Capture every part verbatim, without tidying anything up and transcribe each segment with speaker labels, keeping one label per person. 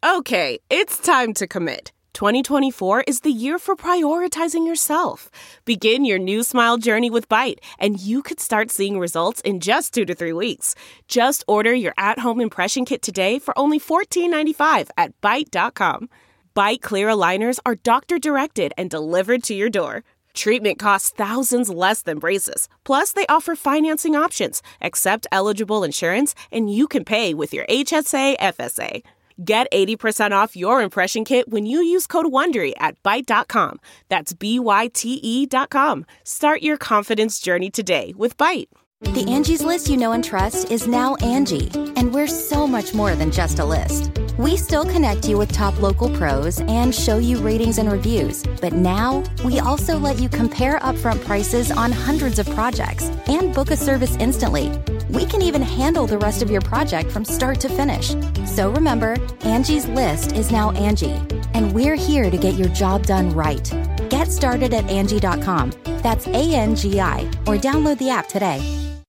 Speaker 1: Okay, it's time to commit. twenty twenty-four is the year for prioritizing yourself. Begin your new smile journey with Byte, and you could start seeing results in just two to three weeks. Just order your at-home impression kit today for only fourteen ninety-five at byte dot com. Byte clear aligners are doctor-directed and delivered to your door. Treatment costs thousands less than braces. Plus, they offer financing options, accept eligible insurance, and you can pay with your H S A F S A. Get eighty percent off your impression kit when you use code WONDERY at byte dot com. That's B Y T E dot com. Start your confidence journey today with Byte.
Speaker 2: The Angie's List you know and trust is now Angie, and we're so much more than just a list. We still connect you with top local pros and show you ratings and reviews, but now we also let you compare upfront prices on hundreds of projects and book a service instantly. We can even handle the rest of your project from start to finish. So remember, Angie's List is now Angie, and we're here to get your job done right. Get started at Angie dot com. That's A N G I, or download the app today.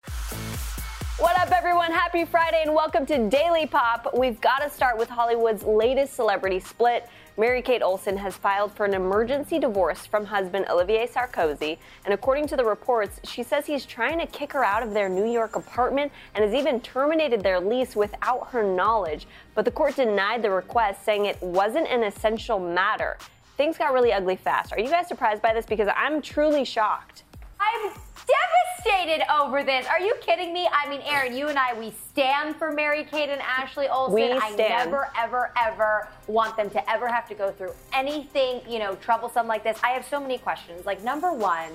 Speaker 3: What up, everyone? Happy Friday and welcome to Daily Pop. We've got to start with Hollywood's latest celebrity split. Mary-Kate Olsen has filed for an emergency divorce from husband Olivier Sarkozy, and according to the reports, she says he's trying to kick her out of their New York apartment and has even terminated their lease without her knowledge. But the court denied the request, saying it wasn't an essential matter. Things got really ugly fast. Are you guys surprised by this? Because I'm truly shocked.
Speaker 4: I'm devastated over this. Are you kidding me? I mean, Aaron, you and I, we stand for Mary-Kate and Ashley Olsen.
Speaker 3: We
Speaker 4: I
Speaker 3: stand.
Speaker 4: never, ever, ever want them to ever have to go through anything, you know, troublesome like this. I have so many questions. Like, number one,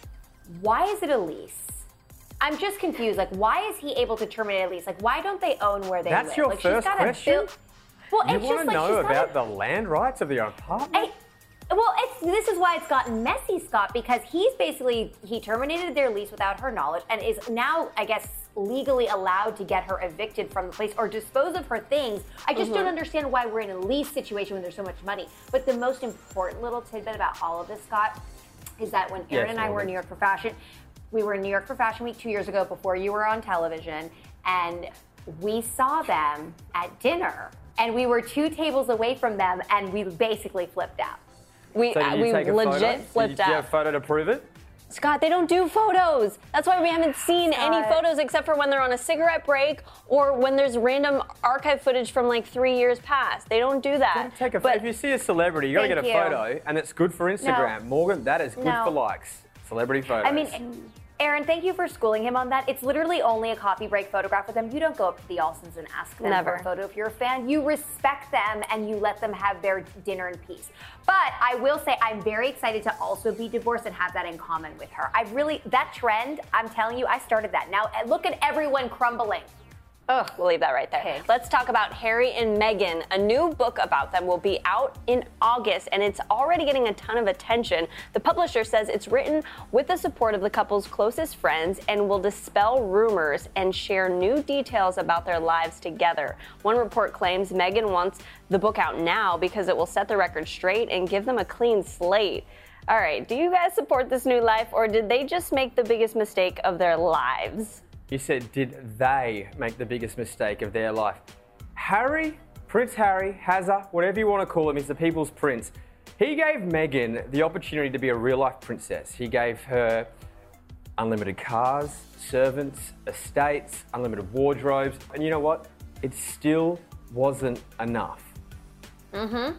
Speaker 4: why is it a lease? I'm just confused. Like, why is he able to terminate a lease? Like, why don't they own where they
Speaker 5: That's
Speaker 4: live?
Speaker 5: your
Speaker 4: like,
Speaker 5: first
Speaker 4: she's got
Speaker 5: question?
Speaker 4: Build- well,
Speaker 5: you
Speaker 4: it's
Speaker 5: want
Speaker 4: just
Speaker 5: to
Speaker 4: like
Speaker 5: know
Speaker 4: she's
Speaker 5: about
Speaker 4: gotta-
Speaker 5: the land rights of your apartment?
Speaker 4: I- Well, it's, this is why it's gotten messy, Scott, because he's basically, he terminated their lease without her knowledge and is now, I guess, legally allowed to get her evicted from the place or dispose of her things. I just mm-hmm. don't understand why we're in a lease situation when there's so much money. But the most important little tidbit about all of this, Scott, is that when Aaron yes, and I were in New York for fashion, we were in New York for Fashion Week two years ago before you were on television, and we saw them at dinner, and we were two tables away from them, and we basically flipped out.
Speaker 3: We,
Speaker 5: so
Speaker 3: uh, we legit
Speaker 5: photo?
Speaker 3: flipped
Speaker 5: did
Speaker 3: out.
Speaker 5: Do you have a photo to prove it?
Speaker 3: Scott, they don't do photos. That's why we haven't seen Scott. any photos except for when they're on a cigarette break or when there's random archive footage from like three years past. They don't do that.
Speaker 5: You gotta take a
Speaker 3: but,
Speaker 5: if you see a celebrity, you got to get a
Speaker 4: you.
Speaker 5: photo, and it's good for Instagram.
Speaker 4: No.
Speaker 5: Morgan, that is good
Speaker 4: no.
Speaker 5: for likes. Celebrity photos.
Speaker 4: I mean, Aaron, thank you for schooling him on that. It's literally only a coffee break photograph with them. You don't go up to the Olsens and ask them
Speaker 3: Never.
Speaker 4: for a photo if you're a fan. You respect them and you let them have their dinner in peace. But I will say I'm very excited to also be divorced and have that in common with her. I really, that trend, I'm telling you, I started that. Now look at everyone crumbling.
Speaker 3: Ugh, we'll leave that right there.
Speaker 4: Okay.
Speaker 3: Let's talk about Harry and Meghan. A new book about them will be out in August, and it's already getting a ton of attention. The publisher says it's written with the support of the couple's closest friends and will dispel rumors and share new details about their lives together. One report claims Meghan wants the book out now because it will set the record straight and give them a clean slate. All right, do you guys support this new life, or did they just make the biggest mistake of their lives?
Speaker 5: You said, did they make the biggest mistake of their life? Harry, Prince Harry, Hazza, whatever you want to call him, he's the people's prince. He gave Meghan the opportunity to be a real-life princess. He gave her unlimited cars, servants, estates, unlimited wardrobes. And you know what? It still wasn't enough.
Speaker 4: Mm-hmm. Uh,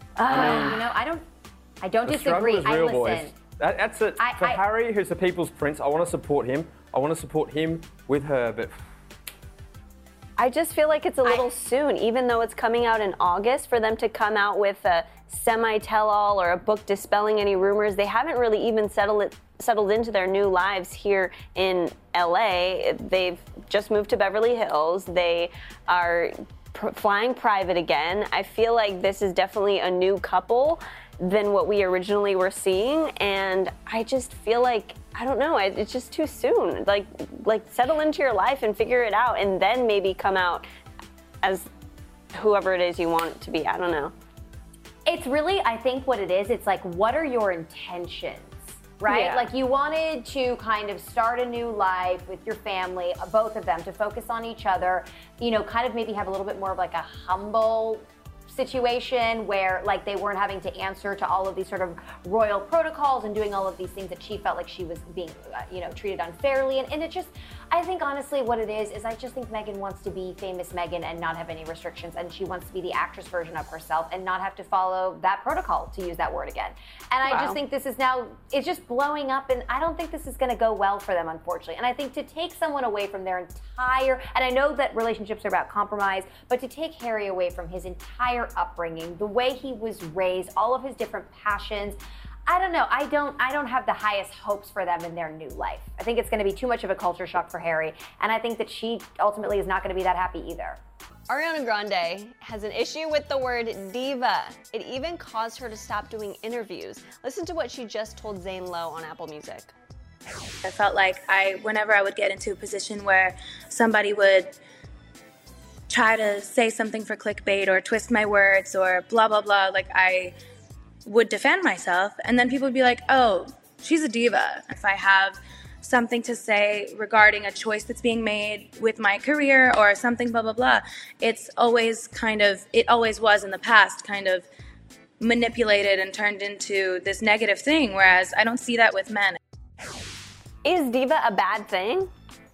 Speaker 4: I mean, you know, I don't, I don't
Speaker 5: the
Speaker 4: disagree.
Speaker 5: Is
Speaker 4: I
Speaker 5: real,
Speaker 4: listen.
Speaker 5: boys. That, that's it.
Speaker 4: I,
Speaker 5: For
Speaker 4: I,
Speaker 5: Harry, who's the people's prince, I want to support him. I want to support him with her, but...
Speaker 3: I just feel like it's a little
Speaker 4: I,
Speaker 3: soon, even though it's coming out in August, for them to come out with a semi-tell-all or a book dispelling any rumors. They haven't really even settled it, settled into their new lives here in L A. They've just moved to Beverly Hills. They are pr- flying private again. I feel like this is definitely a new couple than what we originally were seeing, and I just feel like, I don't know, it's just too soon. Like, like settle into your life and figure it out, and then maybe come out as whoever it is you want it to be. I don't know.
Speaker 4: It's really, I think what it is, it's like, what are your intentions, right?
Speaker 3: Yeah.
Speaker 4: Like, you wanted to kind of start a new life with your family, both of them, to focus on each other, you know, kind of maybe have a little bit more of like a humble situation where like they weren't having to answer to all of these sort of royal protocols and doing all of these things that she felt like she was being, uh, you know, treated unfairly. And, and it just, I think honestly what it is, is I just think Meghan wants to be famous Meghan and not have any restrictions. And she wants to be the actress version of herself and not have to follow that protocol, to use that word again. And I
Speaker 3: Wow.
Speaker 4: just think this is now, it's just blowing up, and I don't think this is going to go well for them, unfortunately. And I think to take someone away from their entire, and I know that relationships are about compromise, but to take Harry away from his entire upbringing, the way he was raised, all of his different passions, I don't know. I don't I don't have the highest hopes for them in their new life. I think it's going to be too much of a culture shock for Harry, and I think that she ultimately is not going to be that happy either.
Speaker 3: Ariana Grande has an issue with the word diva. It even caused her to stop doing interviews. Listen to what she just told Zane Lowe on Apple Music.
Speaker 6: I felt like I, whenever I would get into a position where somebody would try to say something for clickbait or twist my words or blah, blah, blah, like I would defend myself, and then people would be like, oh, she's a diva. If I have something to say regarding a choice that's being made with my career or something, blah, blah, blah, it's always kind of, it always was in the past, kind of manipulated and turned into this negative thing, whereas I don't see that with men.
Speaker 3: Is diva a bad thing?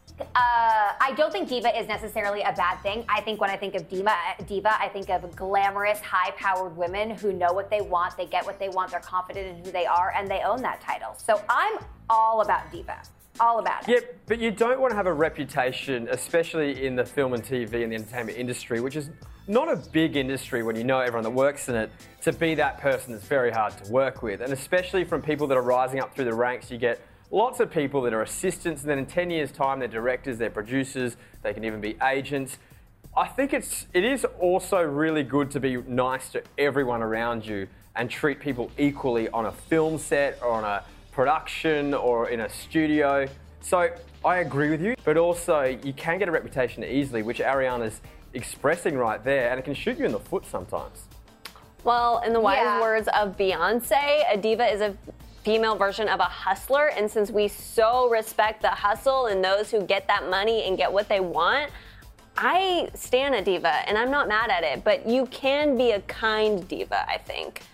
Speaker 4: Uh, I don't think diva is necessarily a bad thing. I think when I think of diva, diva, I think of glamorous, high-powered women who know what they want, they get what they want, they're confident in who they are, and they own that title. So I'm all about diva. All about it.
Speaker 5: Yeah, but you don't want to have a reputation, especially in the film and T V and the entertainment industry, which is not a big industry when you know everyone that works in it, to be that person that's very hard to work with. And especially from people that are rising up through the ranks, you get lots of people that are assistants, and then in ten years' time, they're directors, they're producers, they can even be agents. I think it's it is also really good to be nice to everyone around you and treat people equally on a film set or on a production or in a studio. So I agree with you, but also you can get a reputation easily, which Ariana's expressing right there, and it can shoot you in the foot sometimes.
Speaker 3: Well, in the wise
Speaker 4: Yeah.
Speaker 3: words of Beyonce, a diva is a female version of a hustler, and since we so respect the hustle and those who get that money and get what they want, I stan a diva, and I'm not mad at it, but you can be a kind diva, I think.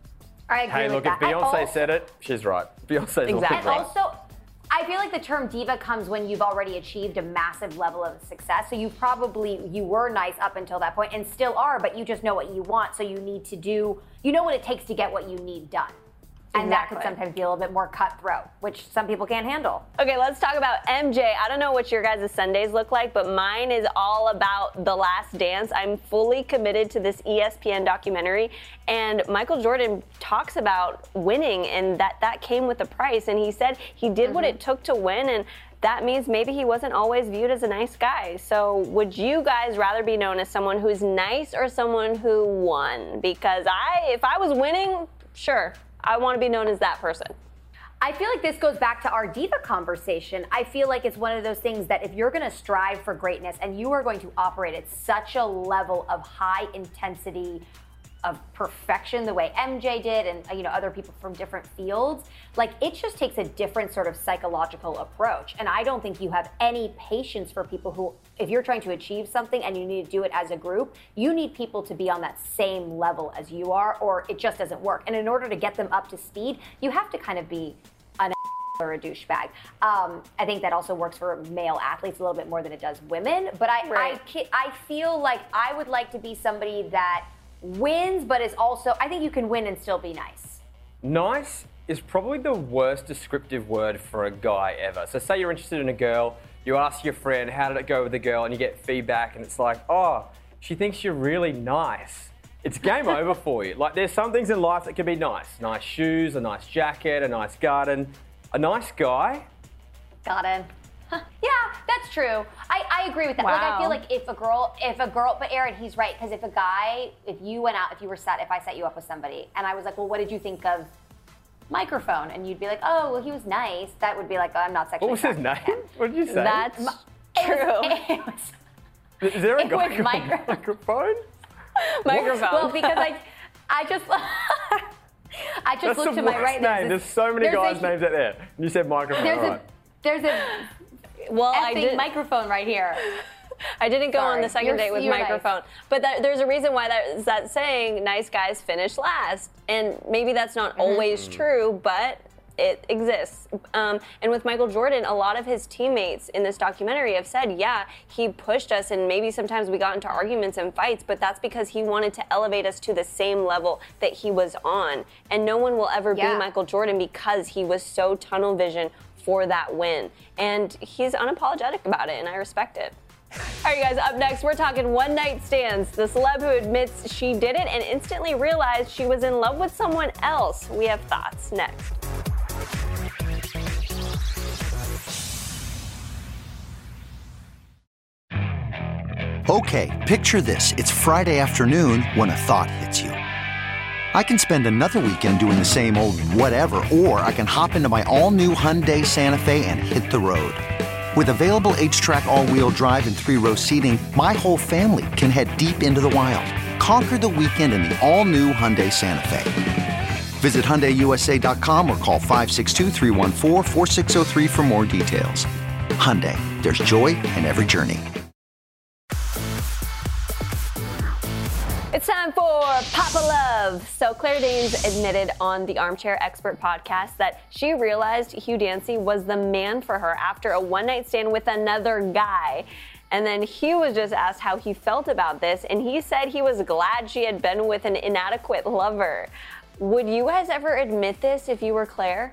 Speaker 4: I agree
Speaker 5: Hey,
Speaker 4: with
Speaker 5: look, if
Speaker 4: that. I
Speaker 5: Beyonce
Speaker 4: also-
Speaker 5: said it, she's right. Beyonce's
Speaker 3: Exactly.
Speaker 5: always
Speaker 4: And
Speaker 5: right.
Speaker 4: also, I feel like the term diva comes when you've already achieved a massive level of success. So you probably, you were nice up until that point and still are, but you just know what you want. So you need to do, you know what it takes to get what you need done. And that could
Speaker 3: Exactly.
Speaker 4: sometimes be a little bit more cutthroat, which some people can't handle.
Speaker 3: Okay, let's talk about M J. I don't know what your guys' Sundays look like, but mine is all about The Last Dance. I'm fully committed to this E S P N documentary, and Michael Jordan talks about winning, and that that came with a price, and he said he did what it took to win, and that means maybe he wasn't always viewed as a nice guy. So would you guys rather be known as someone who's nice or someone who won? Because I, if I was winning, sure, I want to be known as that person.
Speaker 4: I feel like this goes back to our diva conversation. I feel like it's one of those things that if you're going to strive for greatness and you are going to operate at such a level of high intensity of perfection, the way M J did, and you know other people from different fields, like it just takes a different sort of psychological approach. And I don't think you have any patience for people who, if you're trying to achieve something and you need to do it as a group, you need people to be on that same level as you are, or it just doesn't work. And in order to get them up to speed, you have to kind of be an or a douchebag. Um, I think that also works for male athletes a little bit more than it does women. But I,
Speaker 3: Right.
Speaker 4: I, ki- I feel like I would like to be somebody that wins, but is also, I think you can win and still be nice.
Speaker 5: Nice is probably the worst descriptive word for a guy ever. So say you're interested in a girl, you ask your friend, how did it go with the girl? And you get feedback and it's like, oh, she thinks you're really nice. It's game over for you. Like there's some things in life that can be nice. Nice shoes, a nice jacket, a nice garden. A nice guy.
Speaker 4: Got it. Yeah, that's true. I, I agree with that. Like, I
Speaker 3: Wow.
Speaker 4: feel like if a girl, if a girl, but Aaron, he's right, because if a guy, if you went out, if you were set, if I set you up with somebody, and I was like, well, what did you think of Microphone? And you'd be like, oh, well, he was nice. That would be like, oh, I'm not sexually
Speaker 5: What was his name?
Speaker 4: attracted to him.
Speaker 5: What did you say?
Speaker 3: That's
Speaker 4: It
Speaker 3: true.
Speaker 4: was- it was-
Speaker 5: Is there a
Speaker 4: it
Speaker 5: guy
Speaker 4: was
Speaker 5: called
Speaker 4: micro-
Speaker 5: microphone?
Speaker 3: Microphone.
Speaker 4: Well, because I, I just, I just
Speaker 5: That's
Speaker 4: looked
Speaker 5: the
Speaker 4: to my
Speaker 5: worst
Speaker 4: right.
Speaker 5: name. There's so many
Speaker 4: there's
Speaker 5: guys'
Speaker 4: a-
Speaker 5: names out there. And you said microphone.
Speaker 4: There's
Speaker 5: All
Speaker 4: a,
Speaker 5: right.
Speaker 4: there's a
Speaker 3: well, I
Speaker 4: effing
Speaker 3: did.
Speaker 4: microphone right here.
Speaker 3: I didn't go
Speaker 4: Sorry.
Speaker 3: on the second
Speaker 4: You're-
Speaker 3: date with
Speaker 4: you're
Speaker 3: microphone.
Speaker 4: nice.
Speaker 3: But that, there's a reason why that is that saying nice guys finish last. And maybe that's not
Speaker 4: Mm-hmm.
Speaker 3: always true, but it exists. Um, and with Michael Jordan, a lot of his teammates in this documentary have said, yeah, he pushed us and maybe sometimes we got into arguments and fights, but that's because he wanted to elevate us to the same level that he was on. And no one will ever
Speaker 4: Yeah.
Speaker 3: be Michael Jordan because he was so tunnel vision for that win. And he's unapologetic about it, and I respect it. All right, you guys, up next, we're talking one night stands. The celeb who admits she did it and instantly realized she was in love with someone else. We have thoughts next.
Speaker 7: Okay, picture this. It's Friday afternoon when a thought hits you. I can spend another weekend doing the same old whatever, or I can hop into my all-new Hyundai Santa Fe and hit the road. With available H-Track all-wheel drive and three-row seating, my whole family can head deep into the wild. Conquer the weekend in the all-new Hyundai Santa Fe. Visit Hyundai U S A dot com or call five six two, three one four, four six zero three for more details. Hyundai, there's joy in every journey.
Speaker 3: It's time for Papa Love. So Claire Danes admitted on the Armchair Expert podcast that she realized Hugh Dancy was the man for her after a one-night stand with another guy. And then Hugh was just asked how he felt about this, and he said he was glad she had been with an inadequate lover. Would you guys ever admit this if you were Claire?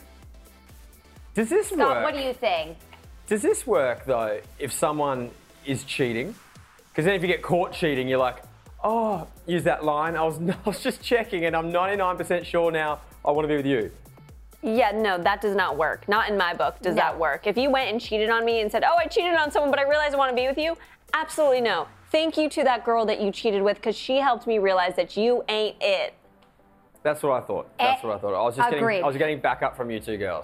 Speaker 5: Does this
Speaker 4: Scott,
Speaker 5: work?
Speaker 4: what do you think?
Speaker 5: Does this work, though, if someone is cheating? Because then if you get caught cheating, you're like, oh, use that line. I was, I was just checking, and I'm ninety-nine percent sure now I want to be with you.
Speaker 3: Yeah, no, that does not work. Not in my book does
Speaker 4: No.
Speaker 3: that work. If you went and cheated on me and said, oh, I cheated on someone, but I realized I want to be with you, absolutely no. Thank you to that girl that you cheated with because she helped me realize that you ain't it.
Speaker 5: That's what I thought. That's
Speaker 4: Eh,
Speaker 5: what I thought. I was just
Speaker 4: agreed.
Speaker 5: getting, I was getting back up from you two girls.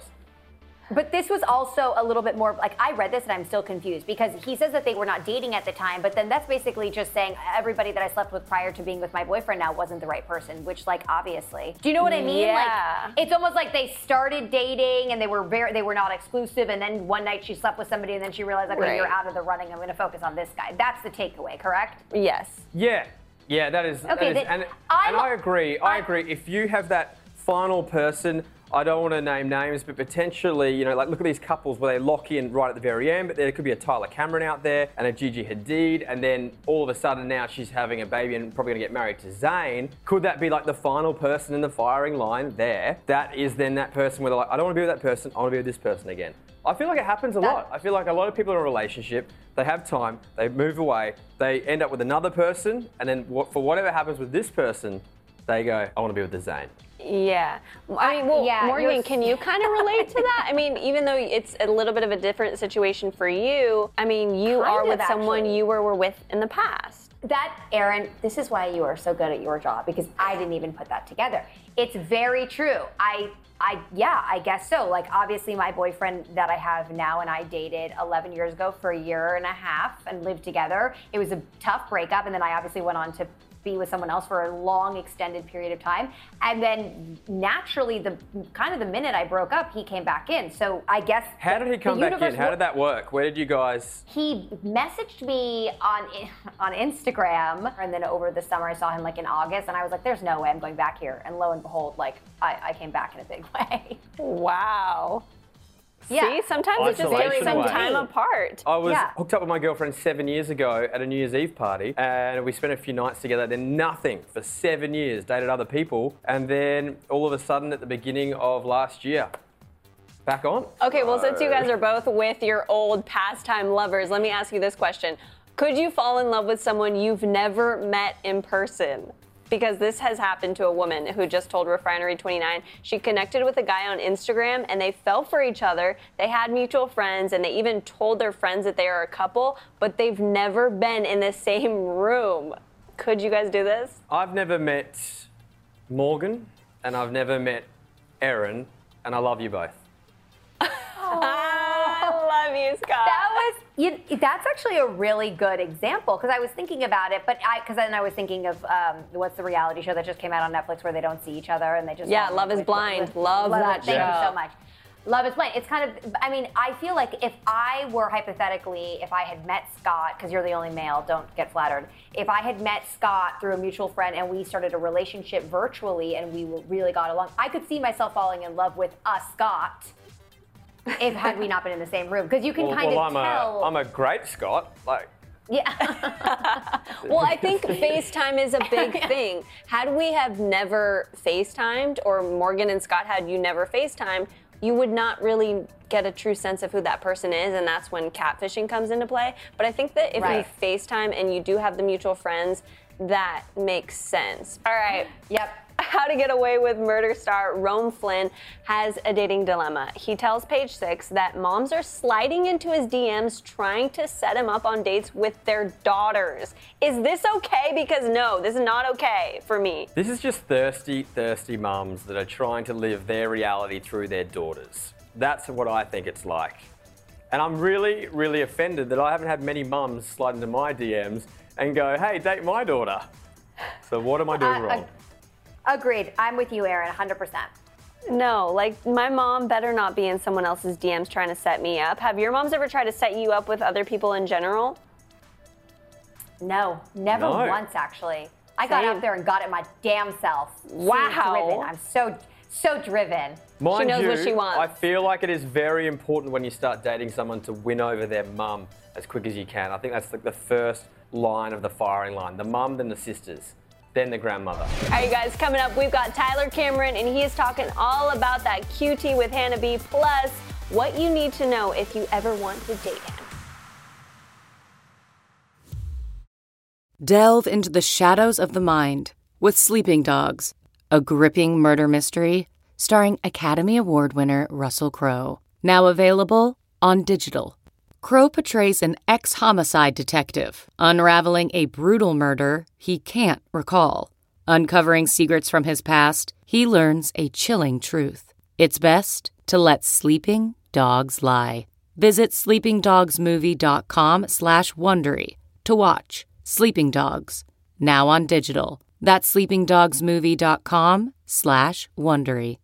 Speaker 4: But this was also a little bit more, like, I read this and I'm still confused because he says that they were not dating at the time, but then that's basically just saying everybody that I slept with prior to being with my boyfriend now wasn't the right person, which, like, obviously. Do you know what I mean?
Speaker 3: Yeah.
Speaker 4: Like, it's almost like they started dating and they were very, they were not exclusive, and then one night she slept with somebody and then she realized, like,
Speaker 3: Right.
Speaker 4: okay, you're out of the running, I'm going to focus on this guy. That's the takeaway, correct?
Speaker 3: Yes.
Speaker 5: Yeah, yeah, that is. that
Speaker 4: Okay,
Speaker 5: is-
Speaker 4: then
Speaker 5: and,
Speaker 4: I'm-
Speaker 5: and I agree. I
Speaker 4: I'm-
Speaker 5: agree. If you have that final person, I don't want to name names, but potentially, you know, like look at these couples where they lock in right at the very end, but there could be a Tyler Cameron out there and a Gigi Hadid, and then all of a sudden now she's having a baby and probably going to get married to Zayn. Could that be like the final person in the firing line there? That is then that person where they're like, I don't want to be with that person, I want to be with this person again. I feel like it happens a
Speaker 4: That-
Speaker 5: lot. I feel like a lot of people in a relationship, they have time, they move away, they end up with another person, and then what, for whatever happens with this person, they go, I want to be with the Zayn.
Speaker 3: Yeah. I mean, well,
Speaker 4: Yeah,
Speaker 3: Morgan,
Speaker 4: you're-
Speaker 3: can you kind of relate to that? I mean, even though it's a little bit of a different situation for you, I mean, you
Speaker 4: Kind
Speaker 3: are
Speaker 4: of,
Speaker 3: with someone
Speaker 4: actually.
Speaker 3: you were, were with in the past.
Speaker 4: That, Aaron, this is why you are so good at your job, because I didn't even put that together. It's very true. I, I, yeah, I guess so. Like, obviously, my boyfriend that I have now and I dated eleven years ago for a year and a half and lived together. It was a tough breakup, and then I obviously went on to be with someone else for a long, extended period of time. And then naturally, the kind of the minute I broke up, he came back in. So I guess.
Speaker 5: How
Speaker 4: the-
Speaker 5: did he come
Speaker 4: the
Speaker 5: back in?
Speaker 4: universe
Speaker 5: How
Speaker 4: wo-
Speaker 5: did that work? Where did you guys?
Speaker 4: He messaged me on on Instagram, and then over the summer I saw him like in August, and I was like, "There's no way I'm going back here." And lo and behold, like I, I came back in a big way.
Speaker 3: Wow.
Speaker 4: Yeah.
Speaker 3: See, sometimes it's just
Speaker 5: Isolation
Speaker 3: takes some
Speaker 5: way.
Speaker 3: time apart.
Speaker 5: I was
Speaker 4: Yeah.
Speaker 5: hooked up with my girlfriend seven years ago at a New Year's Eve party, and we spent a few nights together, then nothing for seven years, dated other people, and then all of a sudden at the beginning of last year, back on.
Speaker 3: Okay, well, since you guys are both with your old pastime lovers, let me ask you this question. Could you fall in love with someone you've never met in person? Because this has happened to a woman who just told Refinery twenty-nine she connected with a guy on Instagram and they fell for each other. They had mutual friends and they even told their friends that they are a couple, but they've never been in the same room. Could you guys do this?
Speaker 5: I've never met Morgan, and I've never met Erin, and I love you both.
Speaker 3: I love you, Scott.
Speaker 4: That was you, that's actually a really good example, because I was thinking about it, but I because then I was thinking of um, what's the reality show that just came out on Netflix where they don't see each other and they just
Speaker 3: Yeah,
Speaker 4: fall
Speaker 3: Love is
Speaker 4: with-
Speaker 3: Blind.
Speaker 4: with-
Speaker 3: Love that
Speaker 4: Thank
Speaker 3: show.
Speaker 4: you so much. Love is blind. It's kind of, I mean, I feel like if I were hypothetically, if I had met Scott, because you're the only male, don't get flattered. If I had met Scott through a mutual friend and we started a relationship virtually and we really got along, I could see myself falling in love with a Scott if had we not been in the same room. Because you can
Speaker 5: well,
Speaker 4: kind
Speaker 5: well,
Speaker 4: of
Speaker 5: I'm
Speaker 4: tell.
Speaker 5: A, I'm a great Scott. Like,
Speaker 4: yeah.
Speaker 3: Well, I think FaceTime is a big thing. Had we have never FaceTimed, or Morgan and Scott had you never FaceTimed, you would not really get a true sense of who that person is, and that's when catfishing comes into play. But I think that if
Speaker 4: Right.
Speaker 3: you FaceTime and you do have the mutual friends, that makes sense. All right.
Speaker 4: Yep.
Speaker 3: How to Get Away with Murder star Rome Flynn has a dating dilemma. He tells Page Six that moms are sliding into his D Ms trying to set him up on dates with their daughters. Is this okay? Because no, this is not okay for me.
Speaker 5: this is just thirsty, thirsty mums that are trying to live their reality through their daughters. That's what I think it's like. And I'm really, really offended that I haven't had many mums slide into my D Ms and go, hey, date my daughter. So what am I doing
Speaker 4: Uh,
Speaker 5: wrong?
Speaker 4: Agreed. I'm with you, Aaron, one hundred percent.
Speaker 3: No, like my mom better not be in someone else's D Ms trying to set me up. Have your moms ever tried to set you up with other people in general?
Speaker 4: No, never
Speaker 5: No.
Speaker 4: once, actually. I got
Speaker 3: Same.
Speaker 4: out there and got it my damn self.
Speaker 3: Wow.
Speaker 4: So driven. I'm so, so driven.
Speaker 5: Mind
Speaker 3: knows
Speaker 5: you,
Speaker 3: what she wants.
Speaker 5: I feel like it is very important when you start dating someone to win over their mum as quick as you can. I think that's like the first line of the firing line. The mum, then the sisters, then the grandmother.
Speaker 3: All right, you guys, coming up, we've got Tyler Cameron, and he is talking all about that Q T with Hannah B, plus what you need to know if you ever want to date him.
Speaker 8: Delve into the shadows of the mind with Sleeping Dogs, a gripping murder mystery starring Academy Award winner Russell Crowe. Now available on digital. Crowe portrays an ex-homicide detective unraveling a brutal murder he can't recall. Uncovering secrets from his past, he learns a chilling truth. It's best to let sleeping dogs lie. Visit sleepingdogsmovie.com slash Wondery to watch Sleeping Dogs, now on digital. That's sleepingdogsmovie.com slash Wondery.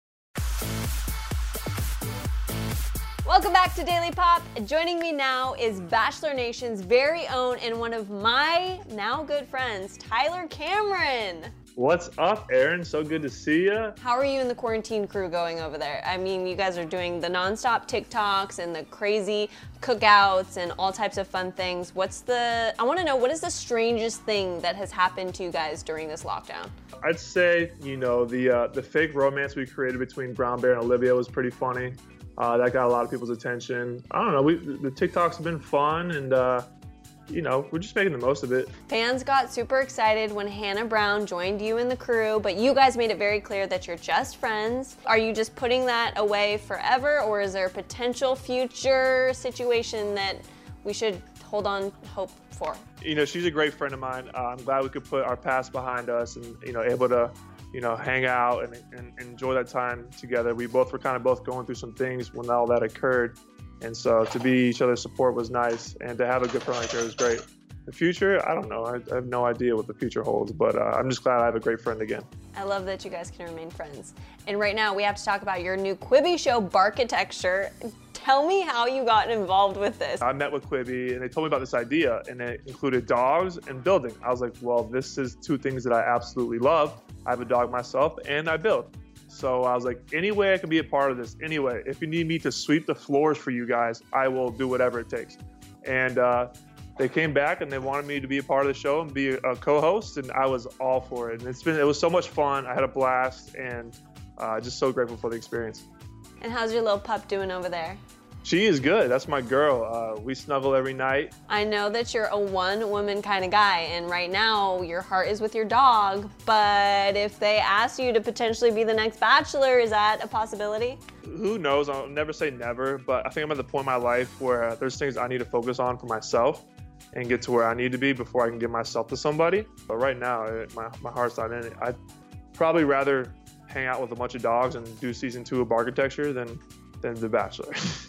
Speaker 3: Welcome back to Daily Pop. Joining me now is Bachelor Nation's very own and one of my now good friends, Tyler Cameron.
Speaker 9: What's up, Aaron? So good to see you.
Speaker 3: How are you and the quarantine crew going over there? I mean, you guys are doing the nonstop TikToks and the crazy cookouts and all types of fun things. What's the, I want to know, what is the strangest thing that has happened to you guys during this lockdown?
Speaker 9: I'd say, you know, the uh, the fake romance we created between Brown Bear and Olivia was pretty funny. Uh, that got a lot of people's attention. I don't know, we, the TikToks have been fun, and uh, you know, we're just making the most of it.
Speaker 3: Fans got super excited when Hannah Brown joined you in the crew, but you guys made it very clear that you're just friends. Are you just putting that away forever, or is there a potential future situation that we should hold on hope for?
Speaker 9: You know, she's a great friend of mine. Uh, I'm glad we could put our past behind us and, you know, able to, you know, hang out and, and enjoy that time together. We both were kind of both going through some things when all that occurred. And so to be each other's support was nice, and to have a good friend like her was great. The future, I don't know. I, I have no idea what the future holds, but uh, I'm just glad I have a great friend again.
Speaker 3: I love that you guys can remain friends. And right now we have to talk about your new Quibi show, Barkitecture. Tell me how you got involved with this.
Speaker 9: I met with Quibi and they told me about this idea, and it included dogs and building. I was like, well, this is two things that I absolutely love. I have a dog myself and I build. So I was like, any way I can be a part of this, anyway, if you need me to sweep the floors for you guys, I will do whatever it takes. And uh, they came back and they wanted me to be a part of the show and be a co-host, and I was all for it. And it's been, it was so much fun. I had a blast, and uh, just so grateful for the experience.
Speaker 3: And how's your little pup doing over there?
Speaker 9: She is good. That's my girl. Uh, we snuggle every night.
Speaker 3: I know that you're a one-woman kind of guy, and right now your heart is with your dog, but if they ask you to potentially be the next Bachelor, is that a possibility?
Speaker 9: Who knows? I'll never say never, but I think I'm at the point in my life where there's things I need to focus on for myself and get to where I need to be before I can give myself to somebody. But right now, it, my, my heart's not in it. I'd probably rather hang out with a bunch of dogs and do season two of Barkitecture than, than The Bachelor.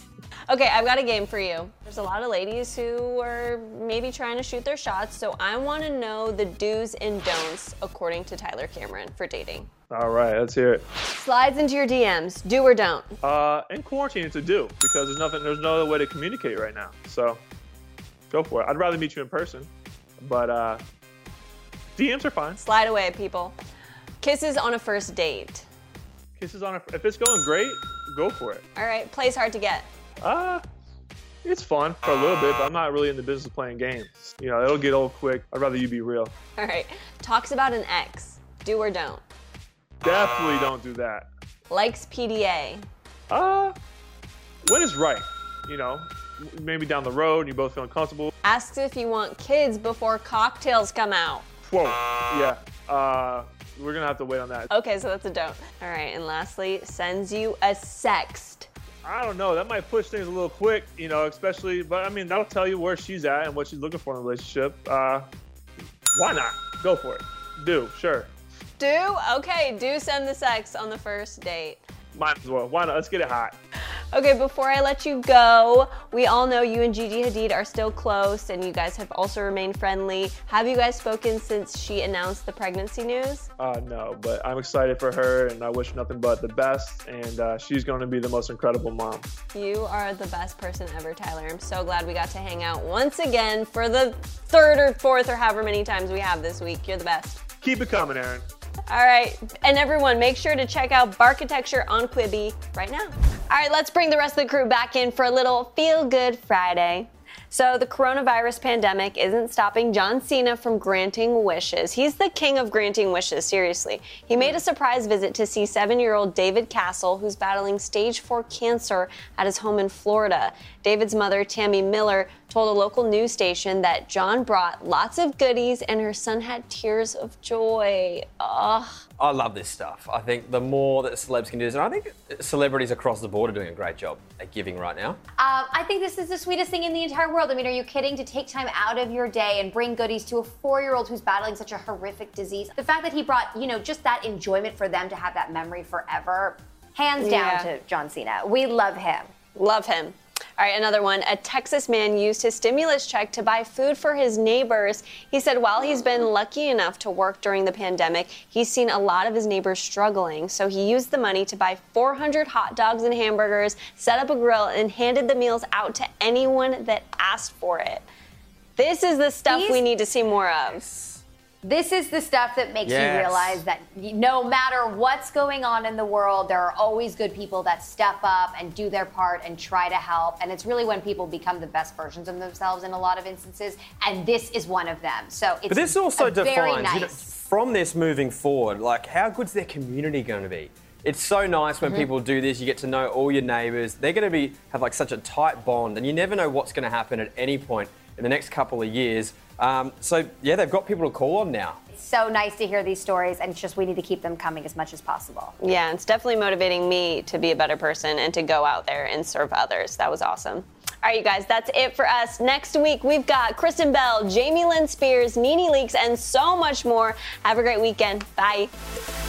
Speaker 3: Okay, I've got a game for you. There's a lot of ladies who are maybe trying to shoot their shots, so I want to know the do's and don'ts according to Tyler Cameron for dating.
Speaker 9: All right, let's hear it.
Speaker 3: Slides into your D Ms, do or don't?
Speaker 9: Uh, in quarantine, it's a do because there's nothing, there's no other way to communicate right now. So, go for it. I'd rather meet you in person, but uh, D Ms are fine.
Speaker 3: Slide away, people. Kisses on a first date.
Speaker 9: Kisses on a, if it's going great, go for it.
Speaker 3: All right, play's hard to get.
Speaker 9: Uh, it's fun for a little bit, but I'm not really in the business of playing games. You know, it'll get old quick. I'd rather you be real.
Speaker 3: All right, talks about an ex, do or don't?
Speaker 9: Definitely don't do that.
Speaker 3: Likes P D A.
Speaker 9: Uh, when it's right, you know, maybe down the road and you both feeling comfortable.
Speaker 3: Asks if you want kids before cocktails come out.
Speaker 9: Whoa, yeah, uh, we're gonna have to wait on that.
Speaker 3: Okay, so that's a don't. All right, and lastly, sends you a sext.
Speaker 9: I don't know, that might push things a little quick, you know, especially, but I mean, that'll tell you where she's at and what she's looking for in a relationship. Uh, why not? Go for it. Do, sure.
Speaker 3: Do? Okay, do send the sex on the first date.
Speaker 9: Might as well. Why not? Let's get it hot.
Speaker 3: Okay, before I let you go, we all know you and Gigi Hadid are still close and you guys have also remained friendly. Have you guys spoken since she announced the pregnancy news?
Speaker 9: Uh, no, but I'm excited for her and I wish nothing but the best, and uh, she's going to be the most incredible mom.
Speaker 3: You are the best person ever, Tyler. I'm so glad we got to hang out once again for the third or fourth or however many times we have this week. You're the best.
Speaker 9: Keep it coming, Aaron.
Speaker 3: All right, and everyone, make sure to check out Barkitecture on Quibi right now. All right, let's bring the rest of the crew back in for a little Feel Good Friday. So the coronavirus pandemic isn't stopping John Cena from granting wishes. He's the king of granting wishes, seriously. He made a surprise visit to see seven-year-old David Castle, who's battling stage four cancer at his home in Florida. David's mother, Tammy Miller, told a local news station that John brought lots of goodies and her son had tears of joy. Ugh.
Speaker 5: I love this stuff. I think the more that celebs can do this, and I think celebrities across the board are doing a great job at giving right now.
Speaker 4: Um, I think this is the sweetest thing in the entire world. I mean, are you kidding? To take time out of your day and bring goodies to a four-year-old who's battling such a horrific disease. The fact that he brought, you know, just that enjoyment for them to have that memory forever, hands down
Speaker 3: Yeah.
Speaker 4: to John Cena. We love him.
Speaker 3: Love him. All right, another one. A Texas man used his stimulus check to buy food for his neighbors. He said while he's been lucky enough to work during the pandemic, he's seen a lot of his neighbors struggling. So he used the money to buy four hundred hot dogs and hamburgers, set up a grill, and handed the meals out to anyone that asked for it. This is the stuff
Speaker 4: These-
Speaker 3: we need to see more of.
Speaker 4: This is the stuff that makes
Speaker 5: Yes.
Speaker 4: you realize that no matter what's going on in the world, there are always good people that step up and do their part and try to help. And it's really when people become the best versions of themselves in a lot of instances. And this is one of them. So it's
Speaker 5: But this also
Speaker 4: a very
Speaker 5: defines,
Speaker 4: nice.
Speaker 5: you know, from this moving forward, like how good's their community going to be? It's so nice when
Speaker 4: Mm-hmm.
Speaker 5: people do this. You get to know all your neighbours. They're going to be have like such a tight bond, and you never know what's going to happen at any point in the next couple of years. Um, so yeah, they've got people to call on now.
Speaker 4: It's so nice to hear these stories, and it's just we need to keep them coming as much as possible.
Speaker 3: Yeah, it's definitely motivating me to be a better person and to go out there and serve others. That was awesome. All right, you guys, that's it for us. Next week, we've got Kristen Bell, Jamie Lynn Spears, Nene Leakes, and so much more. Have a great weekend. Bye.